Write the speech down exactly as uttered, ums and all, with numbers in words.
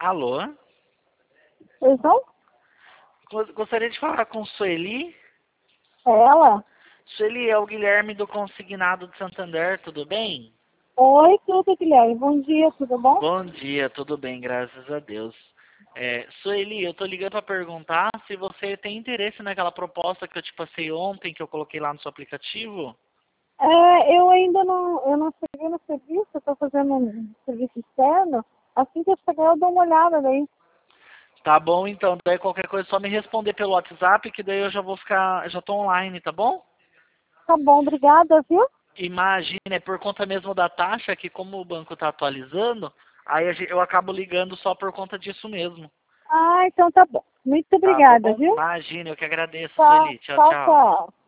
Alô? Pois não? Gos- Gostaria de falar com Sueli. É ela? Sueli, é o Guilherme do Consignado de Santander, tudo bem? Oi, tudo, Guilherme. Bom dia, tudo bom? Bom dia, tudo bem, graças a Deus. É, Sueli, eu tô ligando para perguntar se você tem interesse naquela proposta que eu te passei ontem, que eu coloquei lá no seu aplicativo. É, eu ainda não, eu não cheguei no serviço, eu tô fazendo um serviço externo. Assim que eu chegar, eu dou uma olhada daí. Tá bom, então, daí qualquer coisa é só me responder pelo WhatsApp, que daí eu já vou ficar, já tô online, tá bom? Tá bom, obrigada, viu? Imagina, é por conta mesmo da taxa, que como o banco tá atualizando, aí a gen- eu acabo ligando só por conta disso mesmo. Ah, então tá bom. Muito Tá obrigada, bom? viu? Imagina, eu que agradeço, Tchau, Sueli. Tchau, tchau, tchau. tchau.